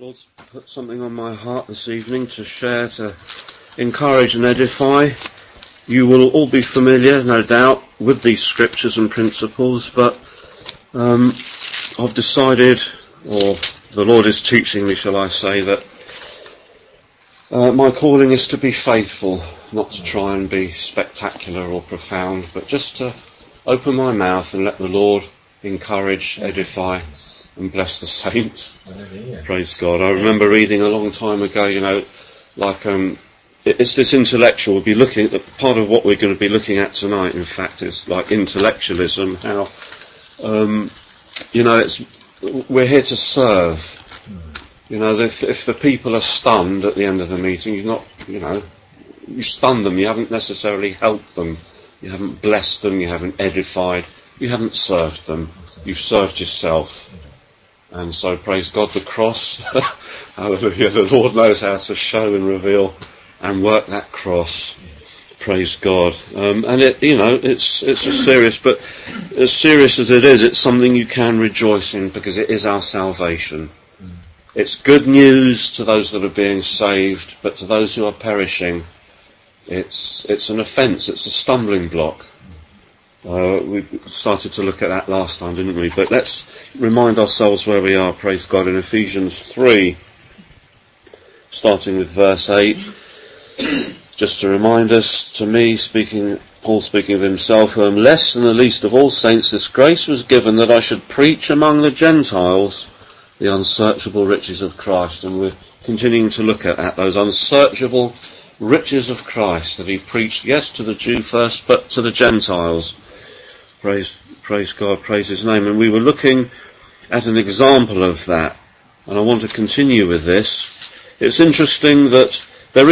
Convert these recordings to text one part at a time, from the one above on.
Lord's put something on my heart this evening to share, to encourage and edify. You will all be familiar, no doubt, with these scriptures and principles, but I've decided, or the Lord is teaching me, shall I say, that my calling is to be faithful, not to try and be spectacular or profound, but just to open my mouth and let the Lord encourage, edify, and bless the saints. Hallelujah. Praise God. I remember reading a long time ago, it's this intellectual. We'll be looking at part of what we're going to be looking at tonight, in fact, is like intellectualism, how, we're here to serve. If the people are stunned at the end of the meeting, you stun them, you haven't necessarily helped them, you haven't blessed them, you haven't edified, you haven't served them, you've served yourself. And so, praise God, the cross, hallelujah, the Lord knows how to show and reveal and work that cross. Praise God. And it's serious, but as serious as it is, it's something you can rejoice in because it is our salvation. It's good news to those that are being saved, but to those who are perishing, it's an offence, it's a stumbling block. We started to look at that last time, didn't we? But let's remind ourselves where we are, praise God, in Ephesians 3, starting with verse 8. Just to remind us, to me, Paul speaking of himself, who am less than the least of all saints, this grace was given that I should preach among the Gentiles the unsearchable riches of Christ. And we're continuing to look at that, those unsearchable riches of Christ that he preached, yes, to the Jew first, but to the Gentiles. Praise God, praise his name. And we were looking at an example of that, and I want to continue with this. It's interesting that there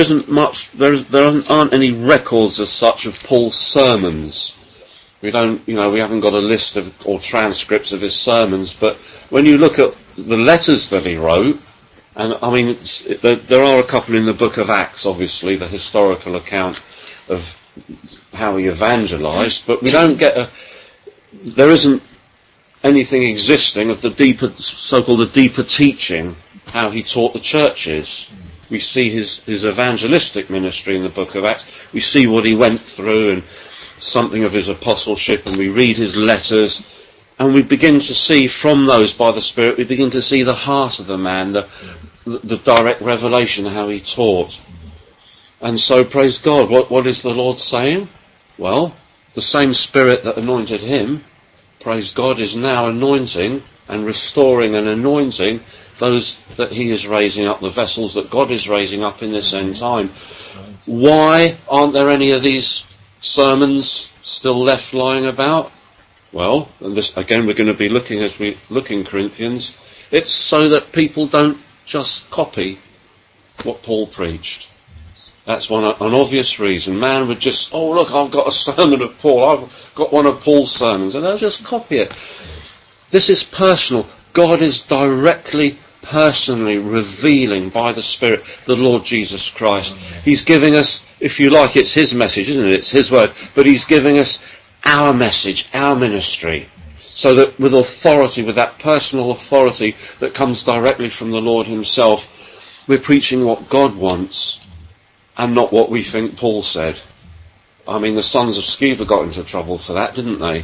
aren't any records as such of Paul's sermons. We haven't got a list of, or transcripts of his sermons, but when you look at the letters that he wrote, and I mean, there are a couple in the book of Acts, obviously, the historical account of how he evangelized, but we don't get there isn't anything existing of the deeper, so-called the deeper teaching, how he taught the churches. We see his evangelistic ministry in the book of Acts. We see what he went through and something of his apostleship, and we read his letters, and we begin to see from those, by the Spirit, we begin to see the heart of the man, the direct revelation of how he taught. And so, praise God, what is the Lord saying? Well, the same Spirit that anointed him, praise God, is now anointing and restoring and anointing those that he is raising up, the vessels that God is raising up in this end time. Why aren't there any of these sermons still left lying about? Well, and this again we're going to be looking as we look in Corinthians, it's so that people don't just copy what Paul preached. That's an obvious reason. Man would just, look, I've got a sermon of Paul, I've got one of Paul's sermons, and they'll just copy it. This is personal. God is directly, personally revealing by the Spirit the Lord Jesus Christ. He's giving us, if you like, it's his message, isn't it? It's his word. But he's giving us our message, our ministry, so that with authority, with that personal authority that comes directly from the Lord himself, we're preaching what God wants and not what we think Paul said. I mean, the sons of Sceva got into trouble for that, didn't they?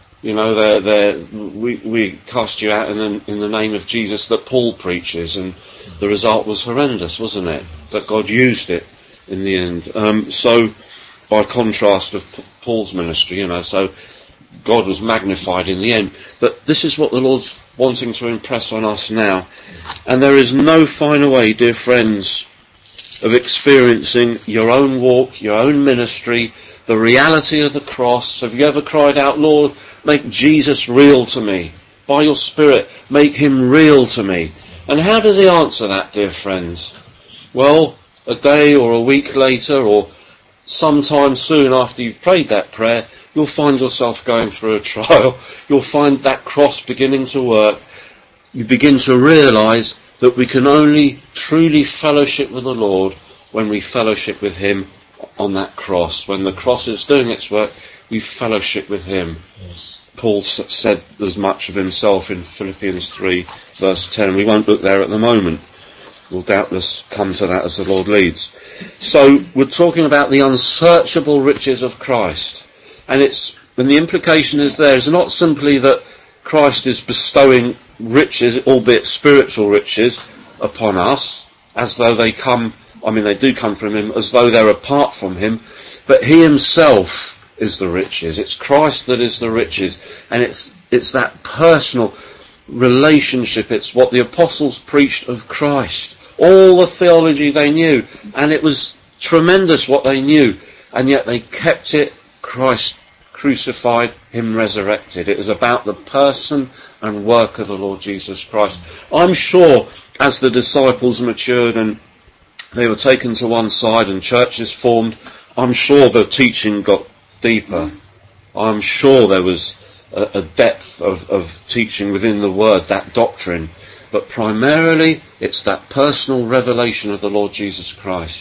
We cast you out in the name of Jesus that Paul preaches, and the result was horrendous, wasn't it? But God used it in the end. So, by contrast of Paul's ministry, so God was magnified in the end. But this is what the Lord's wanting to impress on us now. And there is no finer way, dear friends, of experiencing your own walk, your own ministry, the reality of the cross. Have you ever cried out, Lord, make Jesus real to me? By your Spirit, make him real to me. And how does he answer that, dear friends? Well, a day or a week later, or sometime soon after you've prayed that prayer, you'll find yourself going through a trial. You'll find that cross beginning to work. You begin to realise that we can only truly fellowship with the Lord when we fellowship with him on that cross. When the cross is doing its work, we fellowship with him. Yes. Paul said as much of himself in Philippians 3 verse 10. We won't look there at the moment. We'll doubtless come to that as the Lord leads. So we're talking about the unsearchable riches of Christ. And the implication is there is not simply that Christ is bestowing riches, albeit spiritual riches, upon us, as though they do come from him, as though they're apart from him, but he himself is the riches. It's Christ that is the riches. And it's that personal relationship. It's what the apostles preached of Christ. All the theology they knew, and it was tremendous what they knew, and yet they kept it Christ crucified, him resurrected. It was about the person and work of the Lord Jesus Christ. I'm sure as the disciples matured and they were taken to one side and churches formed, I'm sure the teaching got deeper. I'm sure there was a depth of teaching within the word, that doctrine. But primarily, it's that personal revelation of the Lord Jesus Christ.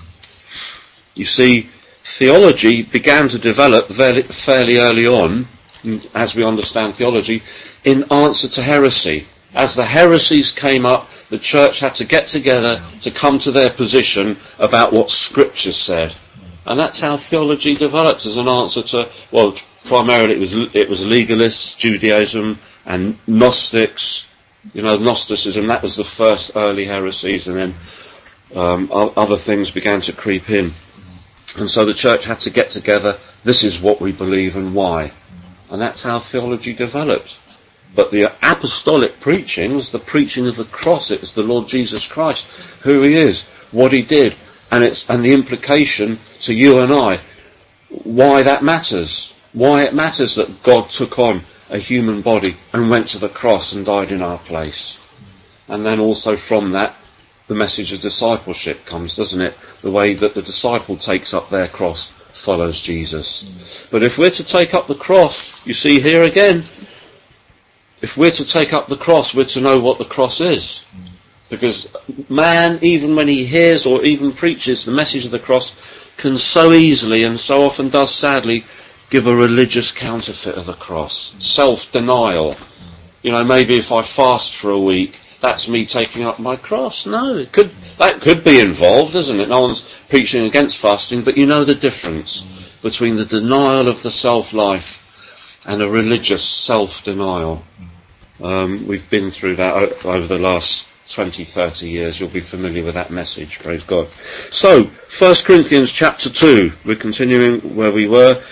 You see, theology began to develop fairly early on, as we understand theology, in answer to heresy. As the heresies came up, the church had to get together to come to their position about what Scripture said. And that's how theology developed, as an answer to, well, primarily it was legalists, Judaism, and Gnostics. Gnosticism, that was the first early heresies, and then other things began to creep in. And so the church had to get together, this is what we believe and why. And that's how theology developed. But the apostolic preaching was the preaching of the cross. It was the Lord Jesus Christ, who he is, what he did, and the implication to you and I, why that matters. Why it matters that God took on a human body and went to the cross and died in our place. And then also from that, the message of discipleship comes, doesn't it? The way that the disciple takes up their cross follows Jesus. But if we're to take up the cross, you see here again, if we're to take up the cross, we're to know what the cross is. Because man, even when he hears or even preaches the message of the cross, can so easily and so often does sadly give a religious counterfeit of the cross. Self-denial. Maybe if I fast for a week, that's me taking up my cross. No, that could be involved, isn't it? No one's preaching against fasting, but you know the difference between the denial of the self-life and a religious self-denial. We've been through that over the last 20, 30 years. You'll be familiar with that message, praise God. So, 1 Corinthians chapter 2, we're continuing where we were.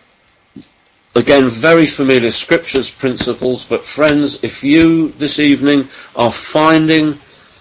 Again, very familiar scriptures, principles, but friends, if you this evening are finding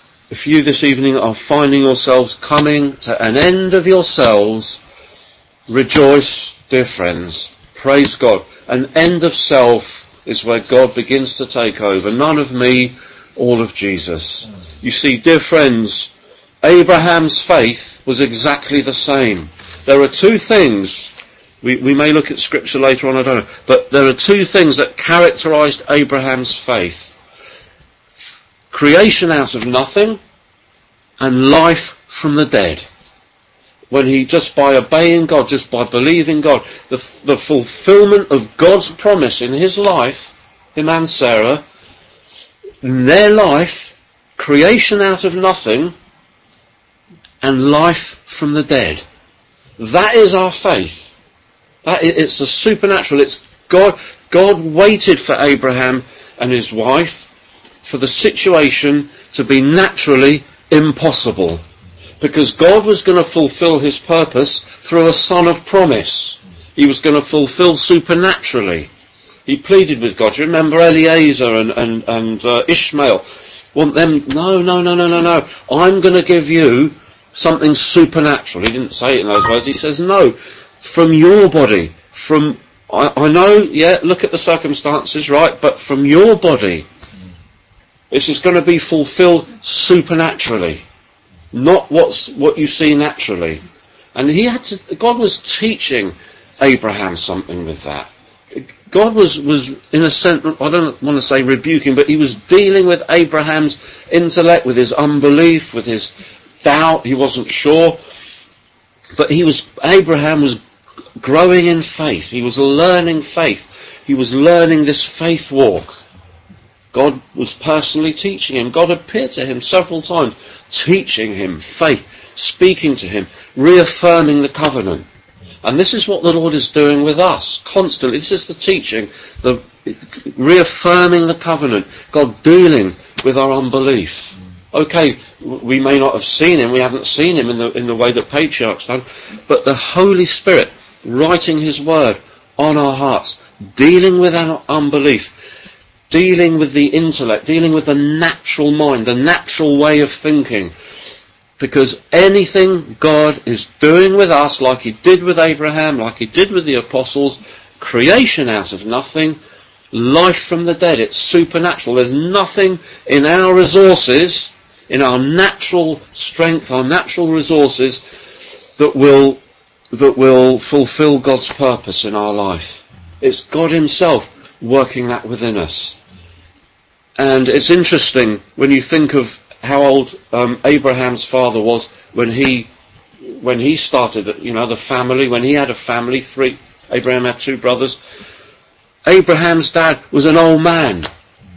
yourselves coming to an end of yourselves, rejoice, dear friends. Praise God. An end of self is where God begins to take over. None of me, all of Jesus. You see, dear friends, Abraham's faith was exactly the same. There are two things. We may look at scripture later on, I don't know. But there are two things that characterized Abraham's faith. Creation out of nothing and life from the dead. When he, just by obeying God, just by believing God, the fulfillment of God's promise in his life, him and Sarah, in their life, creation out of nothing and life from the dead. That is our faith. It's the supernatural. It's God. God waited for Abraham and his wife for the situation to be naturally impossible. Because God was going to fulfill his purpose through a son of promise. He was going to fulfill supernaturally. He pleaded with God. You remember Eliezer and Ishmael? Want them? No. I'm going to give you something supernatural. He didn't say it in those words. He says, no. From your body, I know, look at the circumstances, right, but from your body, this is going to be fulfilled supernaturally, not what you see naturally. And God was teaching Abraham something with that. God was in a sense, I don't want to say rebuking, but he was dealing with Abraham's intellect, with his unbelief, with his doubt. He wasn't sure. But Abraham was growing in faith. He was learning faith. He was learning this faith walk. God was personally teaching him. God appeared to him several times, teaching him faith, speaking to him, reaffirming the covenant. And this is what the Lord is doing with us, constantly. This is the teaching, the reaffirming the covenant, God dealing with our unbelief. Okay, we may not have seen him, we haven't seen him in the way that patriarchs done, but the Holy Spirit writing his word on our hearts, dealing with our unbelief, dealing with the intellect, dealing with the natural mind, the natural way of thinking. Because anything God is doing with us, like he did with Abraham, like he did with the apostles, creation out of nothing, life from the dead, it's supernatural. There's nothing in our resources, in our natural strength, our natural resources, that will fulfill God's purpose in our life. It's God himself working that within us. And it's interesting when you think of how old Abraham's father was when he started, the family, when he had a family, Abraham had 2 brothers. Abraham's dad was an old man.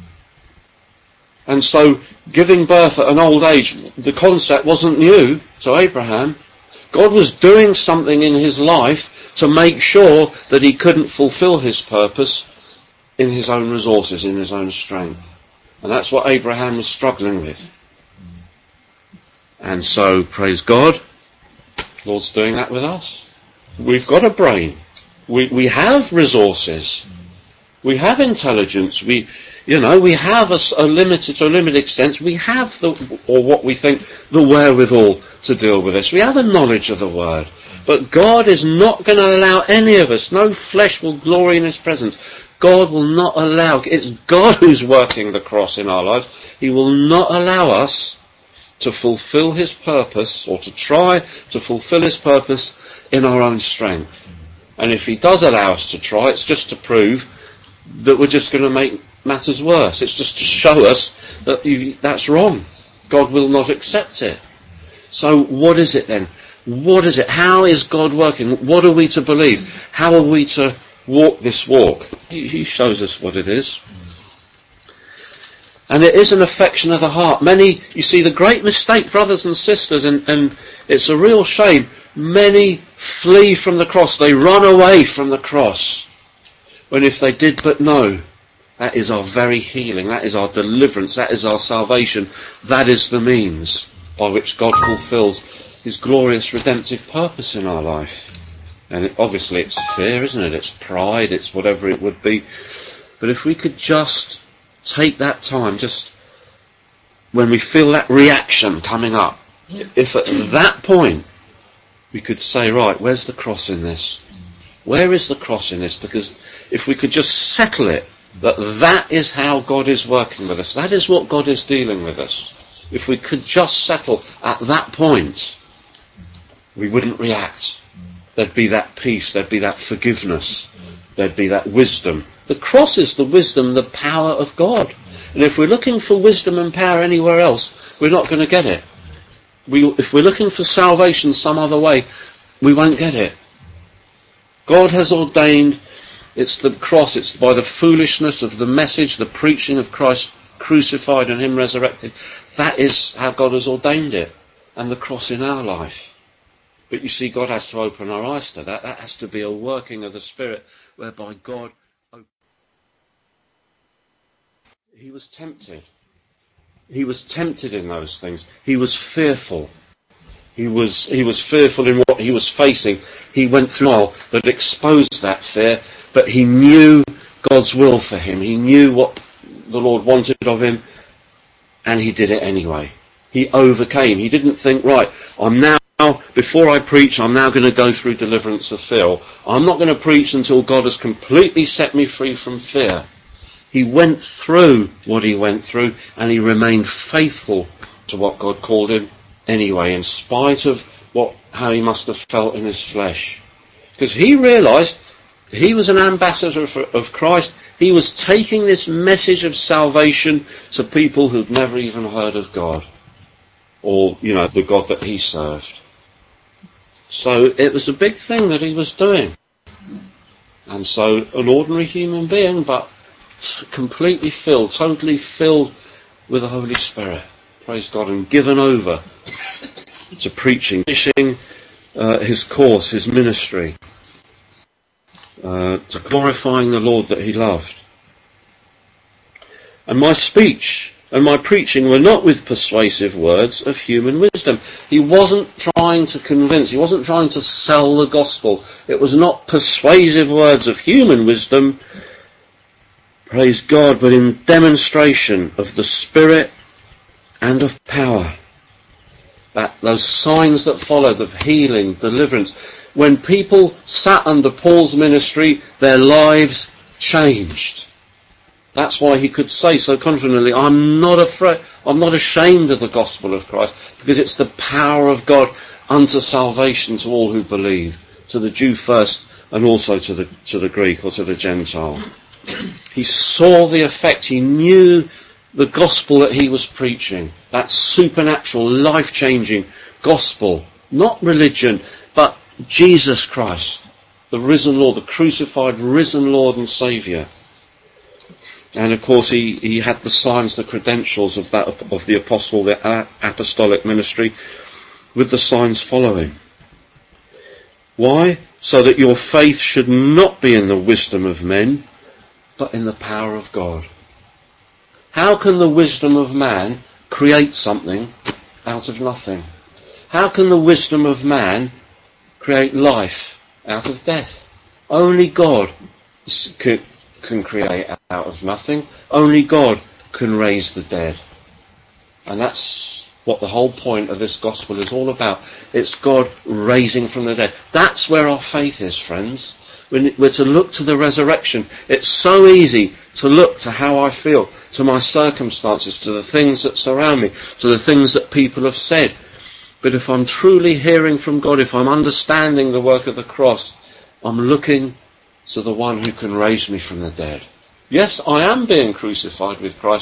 And so giving birth at an old age, the concept wasn't new to Abraham. God was doing something in his life to make sure that he couldn't fulfill his purpose in his own resources, in his own strength. And that's what Abraham was struggling with. And so, praise God, the Lord's doing that with us. We've got a brain. We have resources. We have intelligence. We have to a limited extent, we have what we think, the wherewithal to deal with this. We have a knowledge of the Word. But God is not going to allow any of us, no flesh will glory in his presence. God will not allow, it's God who's working the cross in our lives. He will not allow us to fulfill his purpose, or to try to fulfill his purpose in our own strength. And if he does allow us to try, it's just to prove that we're just going to make matters worse. It's just to show us that that's wrong. God will not accept it. So what is it then? What is it? How is God working? What are we to believe? How are we to walk this walk? He shows us what it is. And it is an affection of the heart. You see, the great mistake, brothers and sisters, and it's a real shame, many flee from the cross. They run away from the cross. When if they did but know, that is our very healing, that is our deliverance, that is our salvation, that is the means by which God fulfills his glorious redemptive purpose in our life. And obviously it's fear, isn't it? It's pride, it's whatever it would be. But if we could just take that time, just when we feel that reaction coming up, if at that point we could say, right, where's the cross in this? Where is the cross in this? Because if we could just settle it, that is how God is working with us. That is what God is dealing with us. If we could just settle at that point, we wouldn't react. There'd be that peace, there'd be that forgiveness, there'd be that wisdom. The cross is the wisdom, the power of God. And if we're looking for wisdom and power anywhere else, we're not going to get it. If we're looking for salvation some other way, we won't get it. God has ordained, it's the cross, it's by the foolishness of the message, the preaching of Christ crucified and him resurrected. That is how God has ordained it. And the cross in our life. But you see, God has to open our eyes to that. That has to be a working of the Spirit whereby God... He was tempted. He was tempted in those things. He was fearful. He was fearful in what he was facing. He went through all that exposed that fear, but he knew God's will for him. He knew what the Lord wanted of him, and he did it anyway. He overcame. He didn't think, right, before I preach, I'm now going to go through deliverance of fear. I'm not going to preach until God has completely set me free from fear. He went through what he went through, and he remained faithful to what God called him anyway, in spite of how he must have felt in his flesh. Because he realised he was an ambassador of Christ. He was taking this message of salvation to people who'd never even heard of God, or, the God that he served. So it was a big thing that he was doing. And so an ordinary human being, but completely filled, totally filled with the Holy Spirit. Praise God, and given over to preaching, finishing his course, his ministry, to glorifying the Lord that he loved. And my speech and my preaching were not with persuasive words of human wisdom. He wasn't trying to convince, he wasn't trying to sell the gospel. It was not persuasive words of human wisdom, praise God, but in demonstration of the Spirit and of power. That those signs that followed of healing, deliverance. When people sat under Paul's ministry, their lives changed. That's why he could say so confidently, I'm not afraid, I'm not ashamed of the gospel of Christ, because it's the power of God unto salvation to all who believe, to the Jew first and also to the Greek or to the Gentile. He saw the effect, he knew the gospel that he was preaching, that supernatural, life-changing gospel, not religion, but Jesus Christ, the risen Lord, the crucified, risen Lord and Saviour. And of course he had the signs, the credentials of the apostle, the apostolic ministry, with the signs following. Why? So that your faith should not be in the wisdom of men, but in the power of God. How can the wisdom of man create something out of nothing? How can the wisdom of man create life out of death? Only God can create out of nothing. Only God can raise the dead. And that's what the whole point of this gospel is all about. It's God raising from the dead. That's where our faith is, friends. We're to look to the resurrection. It's so easy to look to how I feel, to my circumstances, to the things that surround me, to the things that people have said. But if I'm truly hearing from God, if I'm understanding the work of the cross, I'm looking to the one who can raise me from the dead. Yes, I am being crucified with Christ.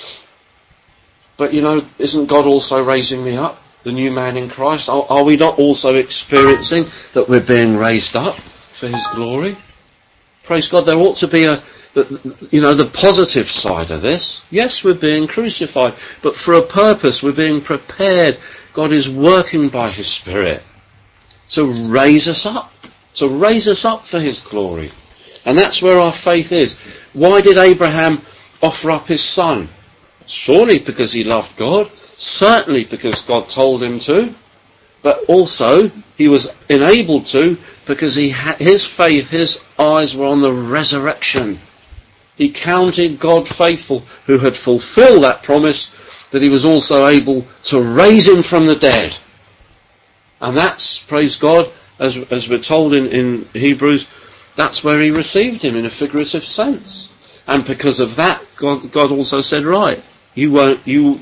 But isn't God also raising me up? The new man in Christ? Are we not also experiencing that we're being raised up for his glory? Praise God, there ought to be the positive side of this. Yes, we're being crucified, but for a purpose, we're being prepared. God is working by his Spirit to raise us up for his glory. And that's where our faith is. Why did Abraham offer up his son? Surely because he loved God, certainly because God told him to, but also he was enabled to because he had his faith, his eyes were on the resurrection. He counted God faithful who had fulfilled that promise, that he was also able to raise him from the dead. And that's, praise God, as we're told in Hebrews, that's where he received him in a figurative sense. And because of that, God also said, right, you weren't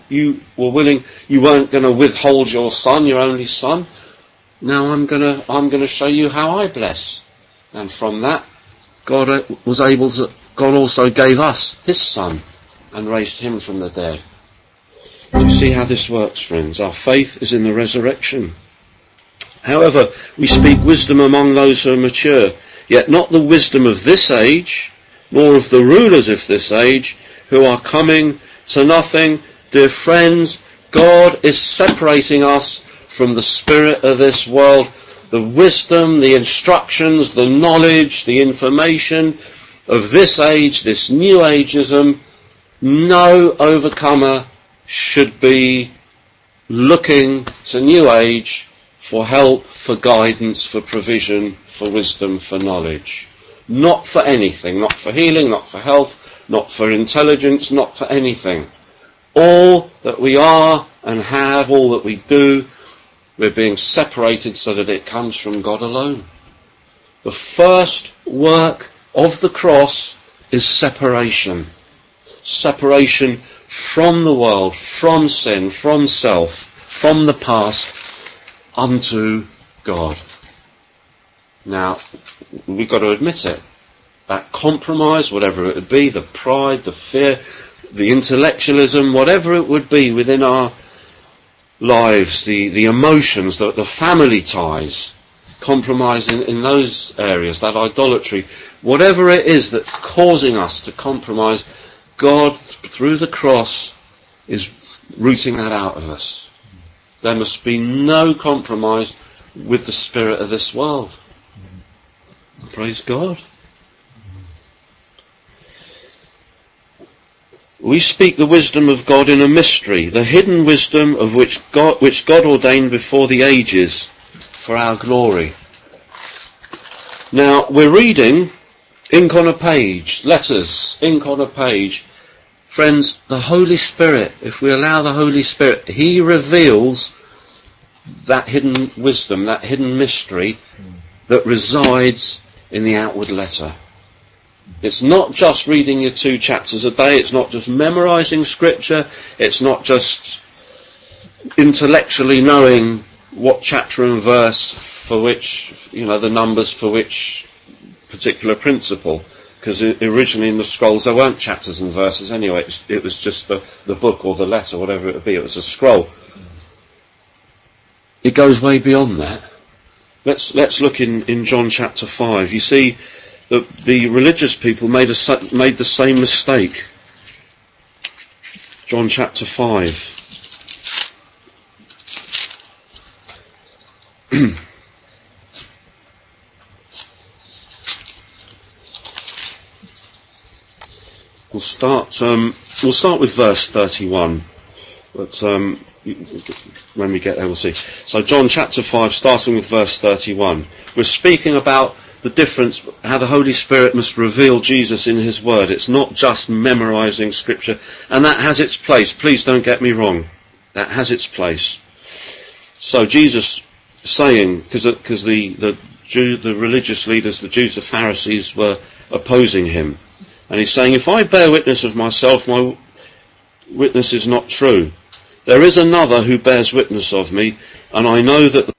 going to withhold your son, your only son. Now I'm going to show you how I bless. And from that, God also gave us his son and raised him from the dead. You see how this works, friends. Our faith is in the resurrection. However, we speak wisdom among those who are mature, yet not the wisdom of this age, nor of the rulers of this age, who are coming to nothing. Dear friends, God is separating us from the spirit of this world. The wisdom, the instructions, the knowledge, the information of this age, this new ageism, no overcomer should be looking to new age for help, for guidance, for provision, for wisdom, for knowledge. Not for anything, not for healing, not for health, not for intelligence, not for anything. All that we are and have, all that we do, we're being separated so that it comes from God alone. The first work of the cross is separation. Separation from the world, from sin, from self, from the past, unto God. Now, we've got to admit it. That compromise, whatever it would be, the pride, the fear, the intellectualism, whatever it would be within our lives, the emotions, the family ties, compromise in those areas, that idolatry, whatever it is that's causing us to compromise, God, through the cross, is rooting that out of us. There must be no compromise with the spirit of this world. Praise God. We speak the wisdom of God in a mystery, the hidden wisdom of which God ordained before the ages for our glory. Now, we're reading ink on a page, letters, ink on a page. Friends, the Holy Spirit, if we allow the Holy Spirit, He reveals that hidden wisdom, that hidden mystery that resides in the outward letter. It's not just reading your 2 chapters a day, it's not just memorising scripture, it's not just intellectually knowing what chapter and verse for which, the numbers for which particular principle. Because originally in the scrolls there weren't chapters and verses anyway, it was just the book or the letter, whatever it would be, it was a scroll. It goes way beyond that. Let's look in John chapter 5. You see, the religious people made the same mistake. John chapter 5. We'll start with verse 31, but when we get there we'll see. So John chapter 5, starting with verse 31. We're speaking about the difference, how the Holy Spirit must reveal Jesus in His Word. It's not just memorising Scripture, and that has its place. Please don't get me wrong. That has its place. So Jesus saying, because the religious leaders, the Jews, the Pharisees, were opposing Him. And He's saying, if I bear witness of myself, my witness is not true. There is another who bears witness of me, and I know that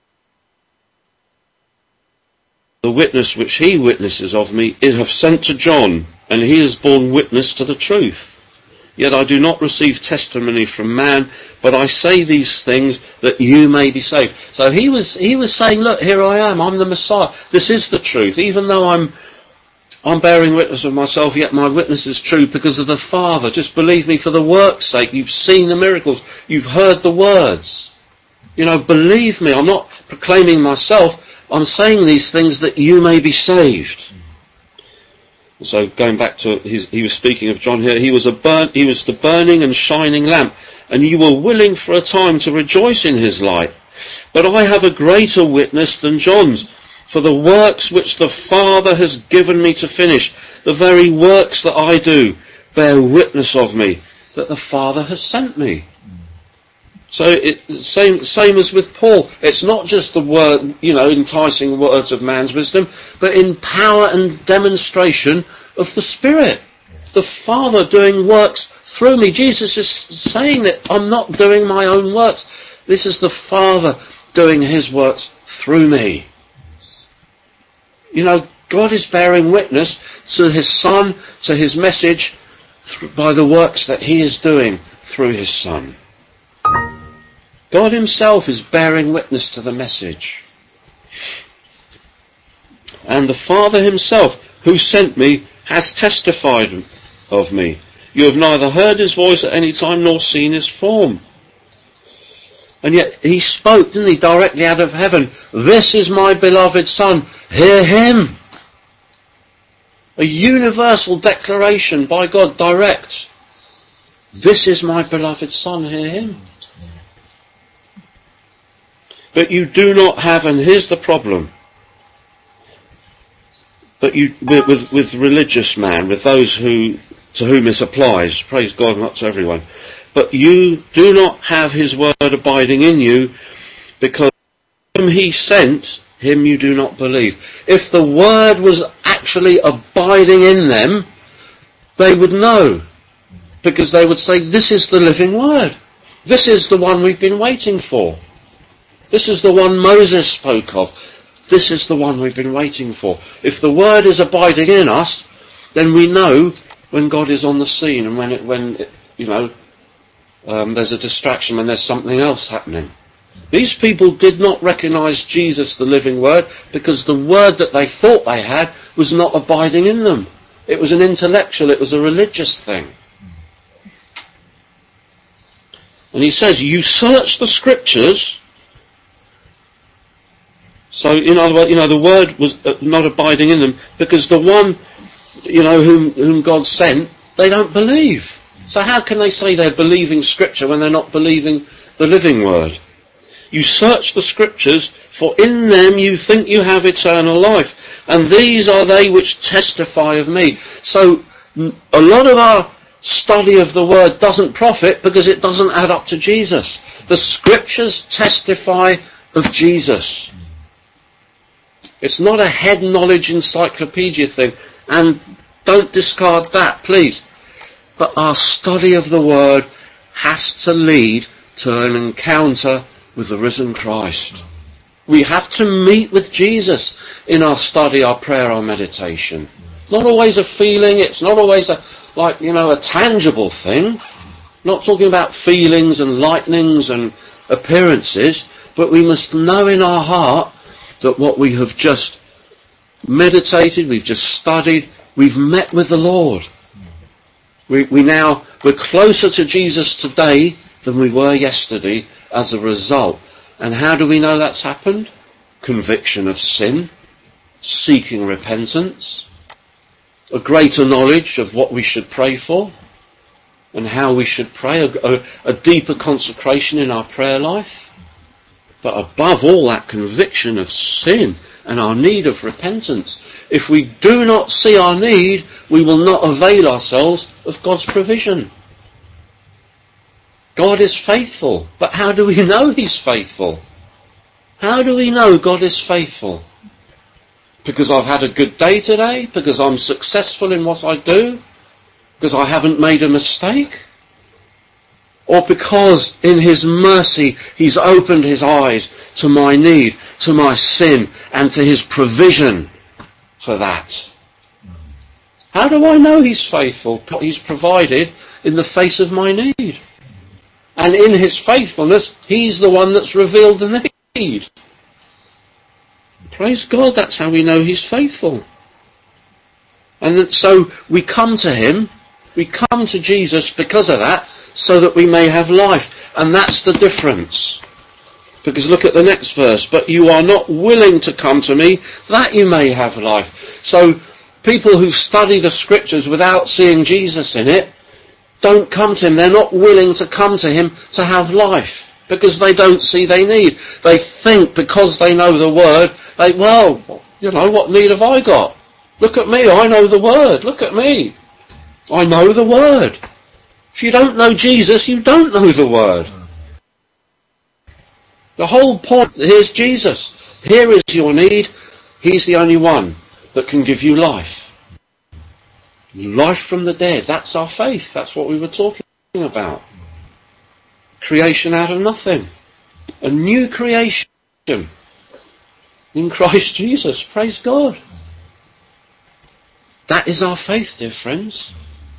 the witness which he witnesses of me I have sent to John, and he has borne witness to the truth. Yet I do not receive testimony from man, but I say these things that you may be saved. So he was saying, look, here I am, I'm the Messiah. This is the truth. Even though I'm bearing witness of myself, yet my witness is true because of the Father. Just believe me for the work's sake. You've seen the miracles. You've heard the words. Believe me. I'm not proclaiming myself. I'm saying these things that you may be saved. So going back to he was speaking of John here. He was the burning and shining lamp, and you were willing for a time to rejoice in his light. But I have a greater witness than John's. For the works which the Father has given me to finish, the very works that I do, bear witness of me, that the Father has sent me. So same as with Paul. It's not just the word, enticing words of man's wisdom, but in power and demonstration of the Spirit. The Father doing works through me. Jesus is saying that I'm not doing my own works. This is the Father doing His works through me. God is bearing witness to His Son, to His message, by the works that He is doing through His Son. God Himself is bearing witness to the message. And the Father Himself, who sent me, has testified of me. You have neither heard His voice at any time nor seen His form. And yet He spoke, didn't He, directly out of heaven. This is my beloved Son, hear Him. A universal declaration by God, direct. This is my beloved Son, hear Him. But you do not have, and here's the problem, but with religious man, with those to whom this applies, praise God, not to everyone, but you do not have His word abiding in you, because whom He sent, Him you do not believe. If the word was actually abiding in them, they would know, because they would say, this is the living word. This is the one we've been waiting for. This is the one Moses spoke of. This is the one we've been waiting for. If the word is abiding in us, then we know when God is on the scene, and when there's a distraction, when there's something else happening. These people did not recognize Jesus, the living Word, because the Word that they thought they had was not abiding in them. It was an intellectual, it was a religious thing. And he says, you search the Scriptures. So, in other words, the Word was not abiding in them because the one, whom God sent, they don't believe. So how can they say they're believing Scripture when they're not believing the living Word? You search the Scriptures, for in them you think you have eternal life, and these are they which testify of me. So a lot of our study of the Word doesn't profit because it doesn't add up to Jesus. The Scriptures testify of Jesus. It's not a head knowledge encyclopedia thing, and don't discard that, please. But our study of the Word has to lead to an encounter with the risen Christ. We have to meet with Jesus in our study, our prayer, our meditation. Not always a feeling, it's not always a tangible thing. Not talking about feelings and lightnings and appearances, but we must know in our heart that what we have just meditated, we've just studied, we've met with the Lord. We're closer to Jesus today than we were yesterday as a result. And how do we know that's happened? Conviction of sin, seeking repentance, a greater knowledge of what we should pray for and how we should pray, a deeper consecration in our prayer life. But above all, that conviction of sin and our need of repentance. If we do not see our need, we will not avail ourselves of God's provision. God is faithful. But how do we know He's faithful? How do we know God is faithful? Because I've had a good day today? Because I'm successful in what I do? Because I haven't made a mistake? Or because in His mercy He's opened His eyes to my need, to my sin, and to His provision for that? How do I know He's faithful? He's provided in the face of my need. And in His faithfulness, He's the one that's revealed the need. Praise God, that's how we know He's faithful. And so we come to Him, we come to Jesus because of that, so that we may have life. And that's the difference. Because look at the next verse. But you are not willing to come to me, that you may have life. So people who study the Scriptures without seeing Jesus in it, don't come to Him. They're not willing to come to Him to have life. Because they don't see they need. They think because they know the Word, what need have I got? Look at me, I know the Word. Look at me. I know the Word. If you don't know Jesus, you don't know the Word. The whole point, here's Jesus. Here is your need. He's the only one that can give you life. Life from the dead. That's our faith. That's what we were talking about. Creation out of nothing. A new creation in Christ Jesus. Praise God. That is our faith, dear friends.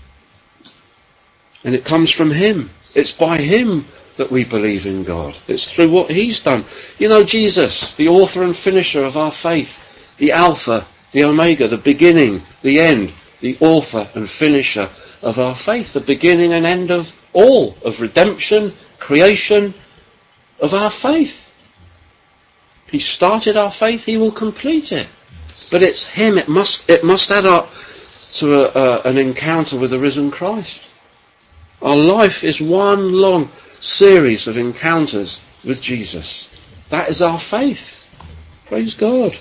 And it comes from Him. It's by Him that we believe in God. It's through what He's done. Jesus, the author and finisher of our faith, the Alpha, the Omega, the beginning, the end, the author and finisher of our faith, the beginning and end of all, of redemption, creation, of our faith. He started our faith, He will complete it. But it's Him, it must add up to an encounter with the risen Christ. Our life is one long series of encounters with Jesus. That is our faith. Praise God.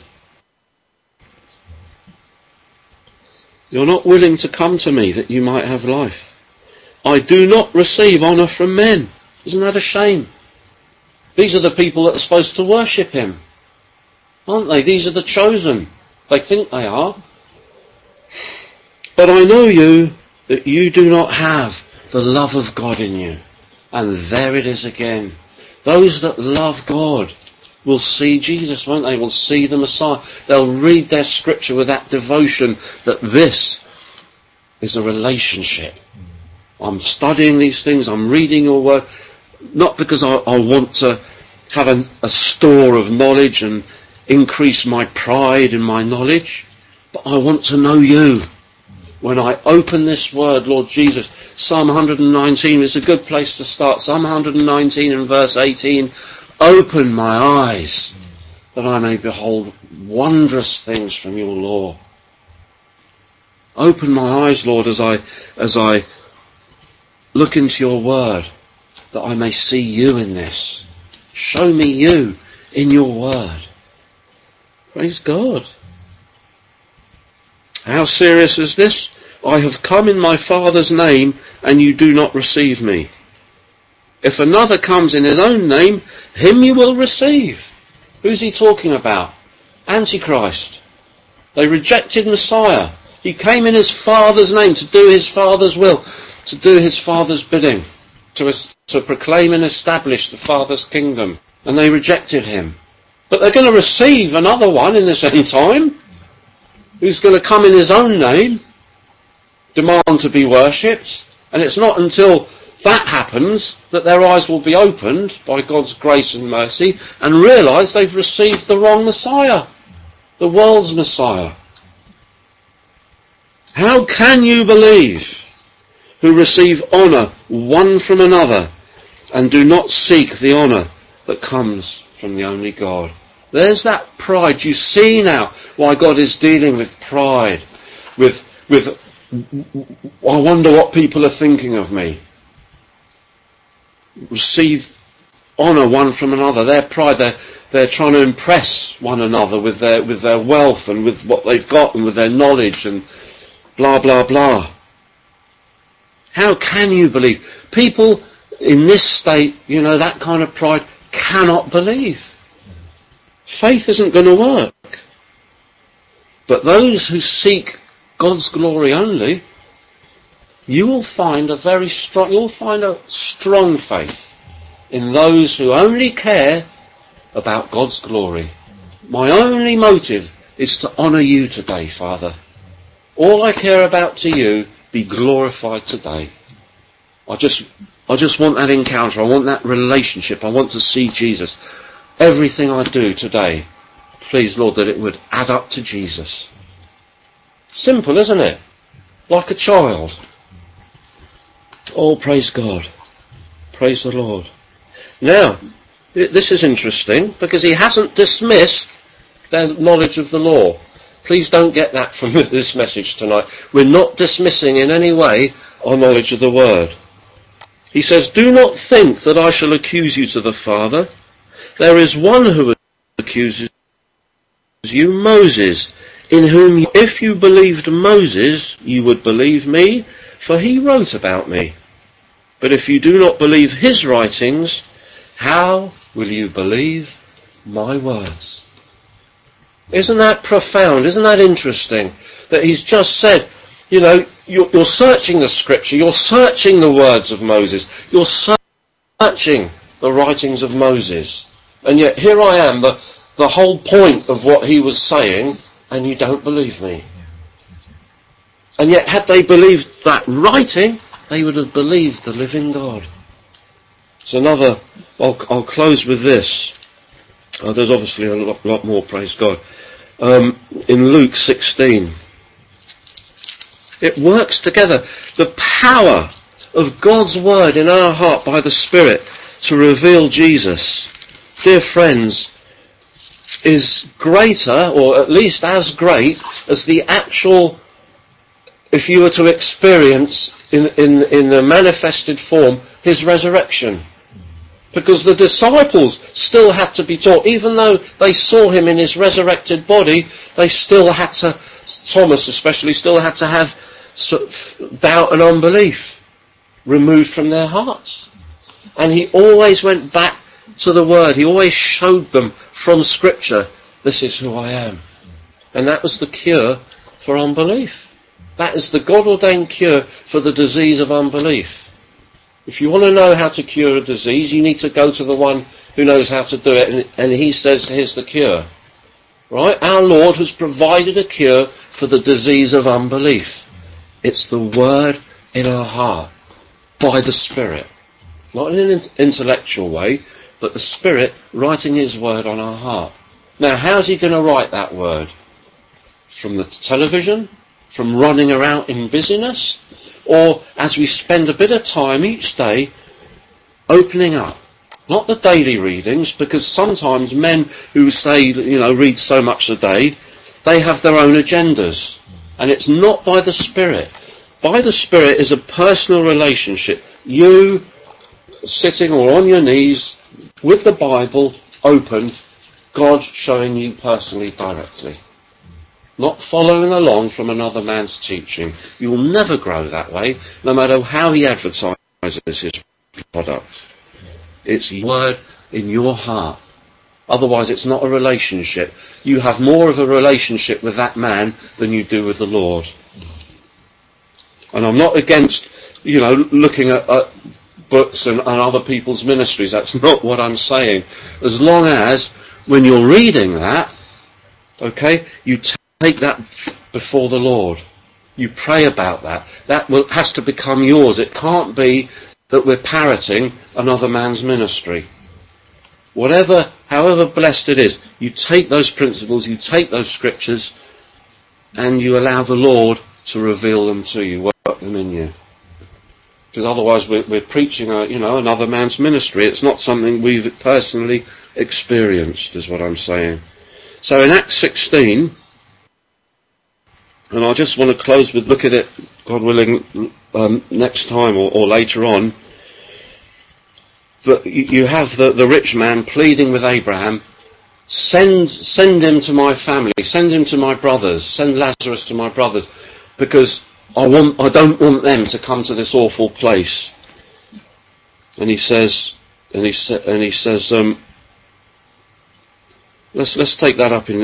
You're not willing to come to me that you might have life. I do not receive honour from men. Isn't that a shame? These are the people that are supposed to worship Him, aren't they? These are the chosen. They think they are. But I know you, that you do not have the love of God in you. And there it is again. Those that love God will see Jesus, won't they? Will see the Messiah. They'll read their Scripture with that devotion that this is a relationship. I'm studying these things, I'm reading your word, not because I want to have a store of knowledge and increase my pride in my knowledge, but I want to know you. When I open this word, Lord Jesus, Psalm 119 is a good place to start. Psalm 119 and verse 18, open my eyes that I may behold wondrous things from your law. Open my eyes, Lord, as I look into your word, that I may see you in this. Show me you in your word. Praise God. How serious is this? I have come in my Father's name, and you do not receive me. If another comes in his own name, him you will receive. Who's he talking about? Antichrist. They rejected Messiah. He came in his Father's name to do his Father's will, to do his Father's bidding, to proclaim and establish the Father's kingdom. And they rejected him. But they're going to receive another one in this end time, who's going to come in his own name, demand to be worshipped, and it's not until that happens that their eyes will be opened by God's grace and mercy and realise they've received the wrong Messiah, the world's Messiah. How can you believe, who receive honour one from another and do not seek the honour that comes from the only God? There's that pride. You see now why God is dealing with pride, with I wonder what people are thinking of me. Receive honour one from another. Their pride, they're trying to impress one another with their wealth and with what they've got and with their knowledge and blah, blah, blah. How can you believe? People in this state, that kind of pride cannot believe. Faith isn't going to work. But those who seek God's glory only, you'll find a strong faith in those who only care about God's glory. My only motive is to honour you today, Father. All I care about to you, be glorified today. I just want that encounter. I want that relationship. I want to see Jesus. Everything I do today, please, Lord, that it would add up to Jesus. Simple, isn't it? Like a child. Oh, praise God. Praise the Lord. Now, this is interesting, because he hasn't dismissed their knowledge of the law. Please don't get that from this message tonight. We're not dismissing in any way our knowledge of the word. He says, do not think that I shall accuse you to the Father. There is one who accuses you, Moses, in whom if you believed Moses, you would believe me, for he wrote about me. But if you do not believe his writings, how will you believe my words? Isn't that profound? Isn't that interesting? That he's just said, you're searching the scripture, you're searching the words of Moses, you're searching the writings of Moses. And yet here I am, the whole point of what he was saying, and you don't believe me. And yet had they believed that writing, they would have believed the living God. It's another, I'll close with this. There's obviously a lot more, praise God. In Luke 16. It works together. The power of God's word in our heart by the Spirit to reveal Jesus, dear friends, is greater, or at least as great, as the actual, if you were to experience in the manifested form, his resurrection. Because the disciples still had to be taught, even though they saw him in his resurrected body, they still had to, Thomas especially, still had to have doubt and unbelief removed from their hearts. And he always went back to the Word. He always showed them from Scripture, this is who I am. And that was the cure for unbelief. That is the God-ordained cure for the disease of unbelief. If you want to know how to cure a disease, you need to go to the one who knows how to do it, and he says, here's the cure. Right? Our Lord has provided a cure for the disease of unbelief. It's the Word in our heart, by the Spirit. Not in an intellectual way, but the Spirit writing His word on our heart. Now, how's He going to write that word? From the television? From running around in busyness? Or as we spend a bit of time each day opening up? Not the daily readings, because sometimes men who say, read so much a day, they have their own agendas. And it's not by the Spirit. By the Spirit is a personal relationship. You sitting or on your knees with the Bible open, God showing you personally directly. Not following along from another man's teaching. You will never grow that way, no matter how he advertises his product. It's word in your heart. Otherwise it's not a relationship. You have more of a relationship with that man than you do with the Lord. And I'm not against, looking at books and other people's ministries. That's not what I'm saying. As long as, when you're reading that, okay, you take that before the Lord. You pray about that. That has to become yours. It can't be that we're parroting another man's ministry. However blessed it is, you take those principles, you take those scriptures, and you allow the Lord to reveal them to you, work them in you. Because otherwise we're preaching another man's ministry. It's not something we've personally experienced, is what I'm saying. So in Acts 16, and I just want to close with look at it, God willing, next time or later on. But you have the rich man pleading with Abraham, send him to my family, send him to my brothers, send Lazarus to my brothers, because I don't want them to come to this awful place. And he says, let's take that up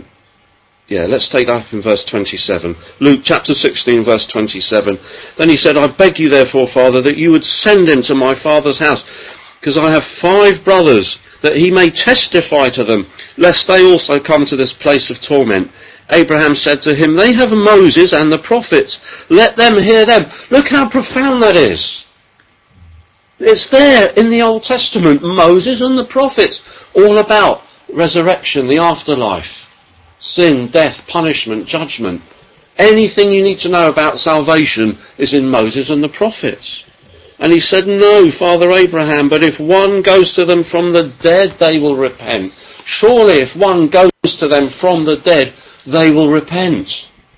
let's take that up in verse 27. Luke chapter 16 verse 27. Then he said, I beg you therefore, Father, that you would send him to my father's house, because I have 5 brothers, that he may testify to them, lest they also come to this place of torment. Abraham said to him, they have Moses and the prophets. Let them hear them. Look how profound that is. It's there in the Old Testament, Moses and the prophets, all about resurrection, the afterlife, sin, death, punishment, judgment. Anything you need to know about salvation is in Moses and the prophets. And he said, no, Father Abraham, but if one goes to them from the dead, they will repent. Surely if one goes to them from the dead, they will repent.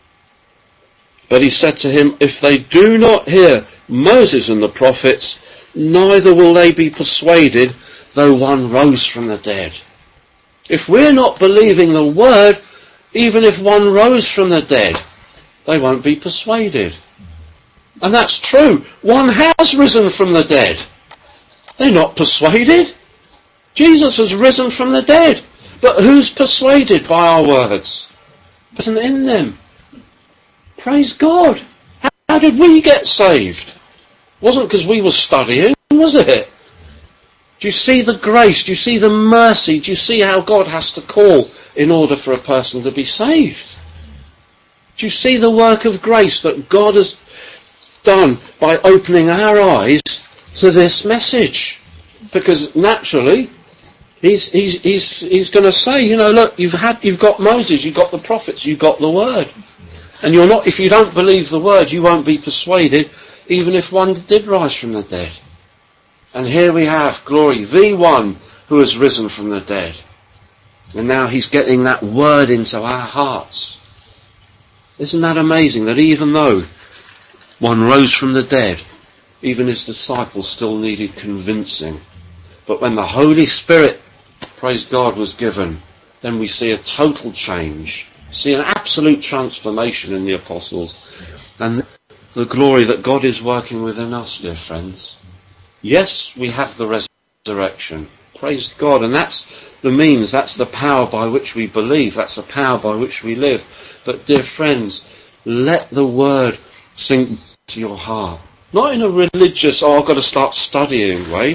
But he said to him, if they do not hear Moses and the prophets, neither will they be persuaded, though one rose from the dead. If we're not believing the word, even if one rose from the dead, they won't be persuaded. And that's true. One has risen from the dead. They're not persuaded. Jesus has risen from the dead. But who's persuaded by our words? It isn't in them. Praise God. How did we get saved? It wasn't because we were studying, was it? Do you see the grace? Do you see the mercy? Do you see how God has to call in order for a person to be saved? Do you see the work of grace that God has done by opening our eyes to this message? Because naturally, he's going to say, look, you've got Moses, you've got the prophets, you've got the word, and if you don't believe the word, you won't be persuaded, even if one did rise from the dead. And here we have, glory, the one who has risen from the dead. And now he's getting that word into our hearts. Isn't that amazing that even though one rose from the dead, even his disciples still needed convincing. But when the Holy Spirit, praise God, was given, then we see a total change. See an absolute transformation in the apostles. And the glory that God is working within us, dear friends. Yes, we have the resurrection. Praise God. And that's the means, that's the power by which we believe, that's the power by which we live. But dear friends, let the word sink to your heart. Not in a religious, I've got to start studying way,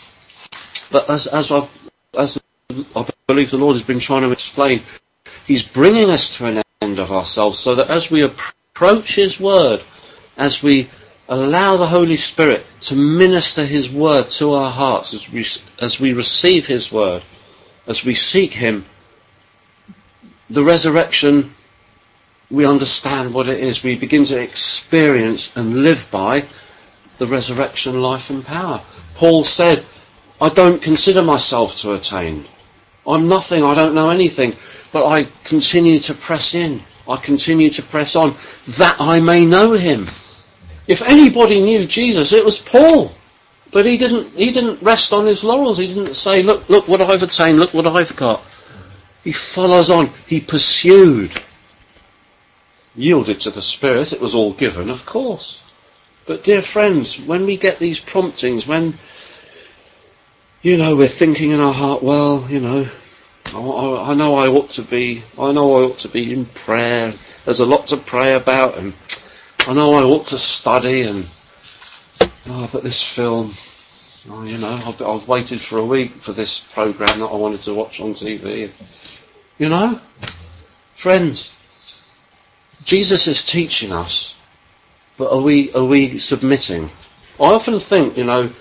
but as I believe the Lord has been trying to explain, he's bringing us to an end of ourselves, so that as we approach his word, as we Allow the Holy Spirit to minister His word to our hearts as we receive His word, as we seek Him. The resurrection, we understand what it is. We begin to experience and live by the resurrection life and power. Paul said, I don't consider myself to attain. I'm nothing, I don't know anything, but I continue to press in. I continue to press on, that I may know Him. If anybody knew Jesus, it was Paul. But he didn't rest on his laurels. He didn't say, look what I've attained, look what I've got. He follows on. He pursued. Yielded to the Spirit. It was all given, of course. But dear friends, when we get these promptings, when, we're thinking in our heart, well, I know I ought to be in prayer. There's a lot to pray about, and I know I ought to study, and but this film, I've waited for a week for this programme that I wanted to watch on TV. Friends, Jesus is teaching us, but are we submitting? I often think,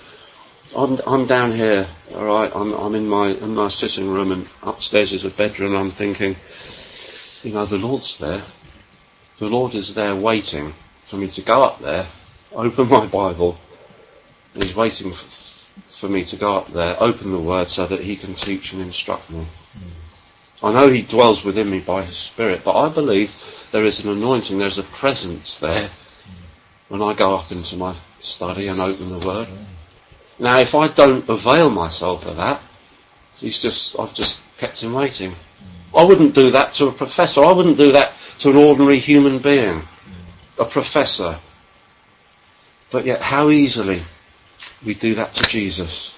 I'm down here, all right. I'm in my sitting room, and upstairs is a bedroom. I'm thinking, the Lord's there. The Lord is there waiting for me to go up there, open my Bible. He's waiting for me to go up there, open the Word, so that He can teach and instruct me. I know He dwells within me by His Spirit, but I believe there is an anointing, there's a presence there when I go up into my study and open the Word. Now, if I don't avail myself of that, I've just kept Him waiting. I wouldn't do that to a professor. I wouldn't do that to an ordinary human being, a professor. But yet, how easily we do that to Jesus.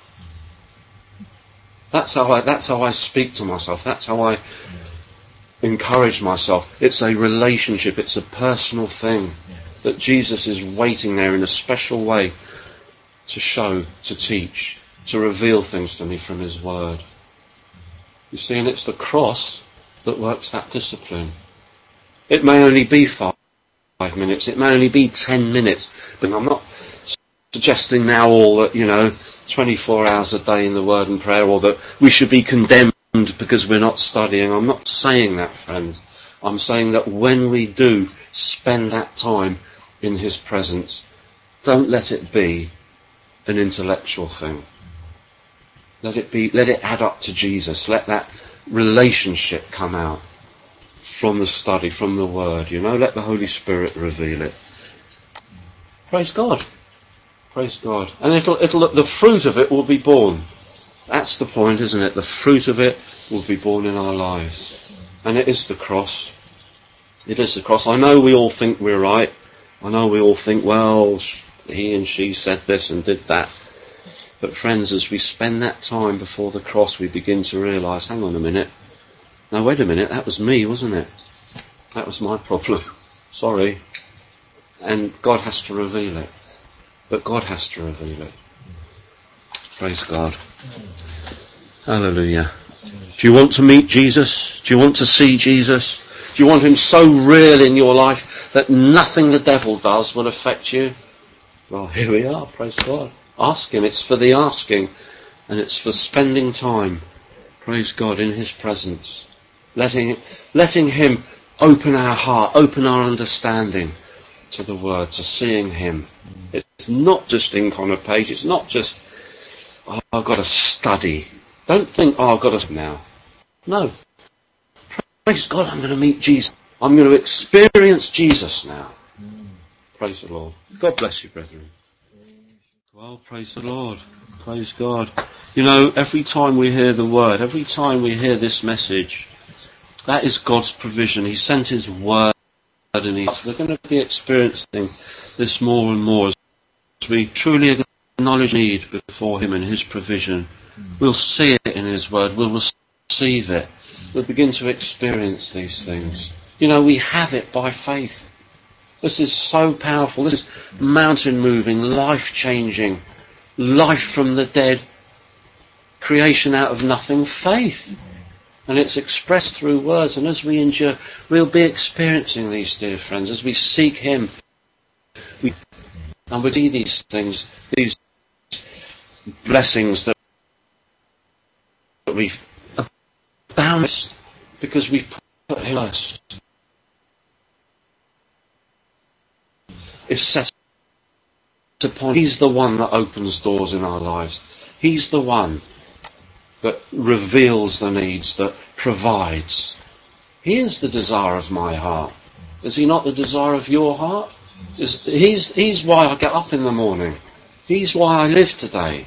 That's how I speak to myself. That's how I encourage myself. It's a relationship. It's a personal thing that Jesus is waiting there in a special way to show, to teach, to reveal things to me from His Word. You see, and it's the cross that works that discipline. It may only be 5 minutes, it may only be 10 minutes, but I'm not suggesting now all that, 24 hours a day in the Word and prayer, or that we should be condemned because we're not studying. I'm not saying that, friends. I'm saying that when we do spend that time in His presence, don't let it be an intellectual thing. Let it add up to Jesus. Let that relationship come out from the study, from the Word, let the Holy Spirit reveal it. Praise God. Praise God. And the fruit of it will be born. That's the point, isn't it? The fruit of it will be born in our lives. And it is the cross. It is the cross. I know we all think we're right. I know we all think, well, he and she said this and did that. But friends, as we spend that time before the cross, we begin to realise, hang on a minute. Now wait a minute, that was me, wasn't it? That was my problem. Sorry. And God has to reveal it. But God has to reveal it. Praise God. Hallelujah. Do you want to meet Jesus? Do you want to see Jesus? Do you want Him so real in your life that nothing the devil does will affect you? Well, here we are. Praise God. Ask Him. It's for the asking. And it's for spending time, praise God, in His presence. Letting Him open our heart, open our understanding to the Word, to seeing Him. It's not just ink on a page. It's not just, I've got to study. Don't think, I've got to now. No. Praise God, I'm going to meet Jesus. I'm going to experience Jesus now. Praise the Lord. God bless you, brethren. Well, praise the Lord. Praise God. Every time we hear the Word, every time we hear this message, that is God's provision. He sent His Word. And we're going to be experiencing this more and more as we truly acknowledge need before Him and His provision. We'll see it in His Word. We'll receive it. We'll begin to experience these things. We have it by faith. This is so powerful. This is mountain moving, life changing, life from the dead, creation out of nothing, faith. And it's expressed through words, and as we endure, we'll be experiencing these, dear friends, as we seek Him. And we see these things, these blessings that we've abounded because we've put Him first. It's set upon. He's the one that opens doors in our lives. He's the one that reveals the needs, that provides. He is the desire of my heart. Is He not the desire of your heart? He's why I get up in the morning. He's why I live today.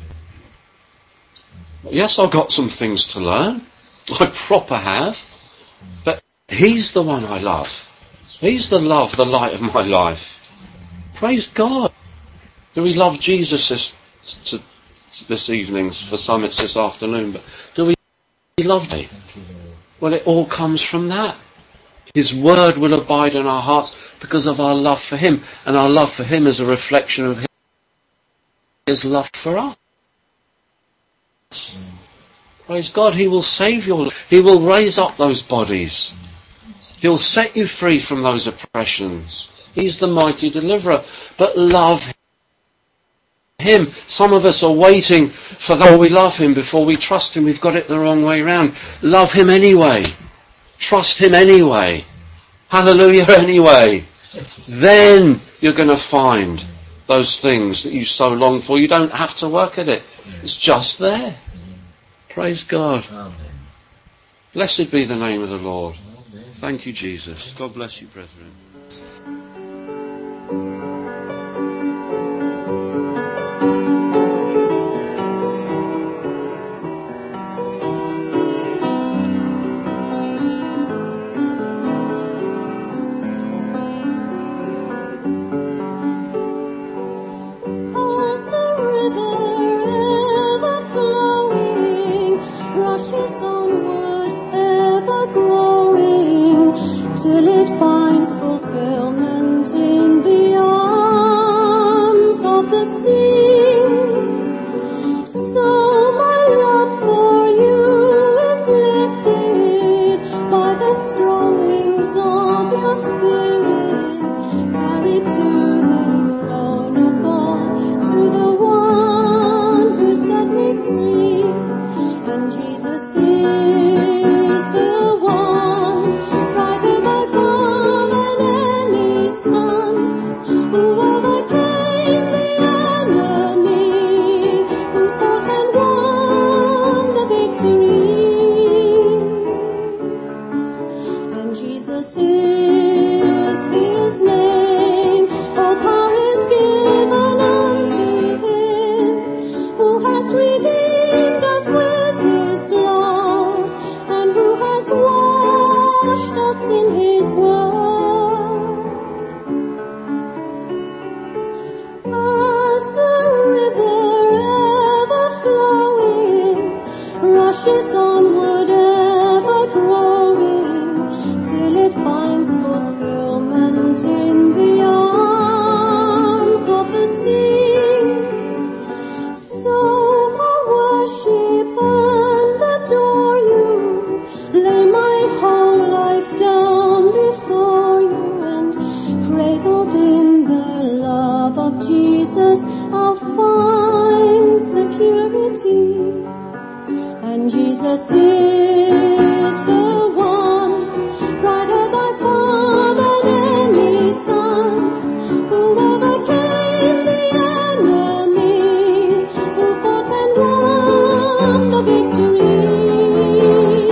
Yes, I've got some things to learn. I proper have. But He's the one I love. He's the love, the light of my life. Praise God. Do we love Jesus this evening? For some it's this afternoon. But do we love Him? Well, it all comes from that. His word will abide in our hearts because of our love for Him. And our love for Him is a reflection of His love for us. Praise God. He will save your life. He will raise up those bodies. He'll set you free from those oppressions. He's the mighty deliverer. But love Him. Some of us are waiting for that. We love Him before we trust Him. We've got it the wrong way round. Love Him anyway. Trust Him anyway. Hallelujah anyway. Then you're going to find those things that you so long for. You don't have to work at it. It's just there. Praise God. Blessed be the name of the Lord. Thank you, Jesus. God bless you, brethren. Till it finds fulfillment in the arms of the sea. So my love for you is lifted by the strong wings of your spirit, carried to the throne of God, to the one who set me free. And Jesus is the one brighter by far than any sun, who overcame the enemy, who fought and won the victory. And Jesus is His name. All power is given unto Him, who has redeemed us with His blood, and who has washed us in His word. As the river ever flowing rushes onward, ever growing, till it finds fulfillment in the arms of the sea. So I worship and adore you, lay my whole life down before you, and cradled in the love of Jesus, I'll find security. And Jesus is the one, brighter by far than any sun, who overcame the enemy, who fought and won the victory.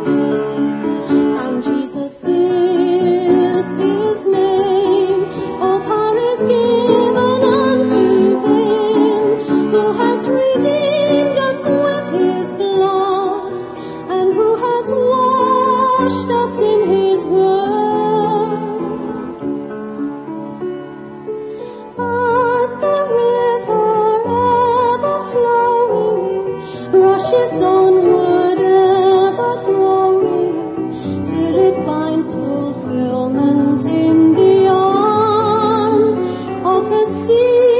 And Jesus is His name. All power is given unto Him, who has redeemed us with His blood, and who has washed us in His word. As the river ever flowing rushes onward, ever growing, till it finds fulfillment in the arms of the sea.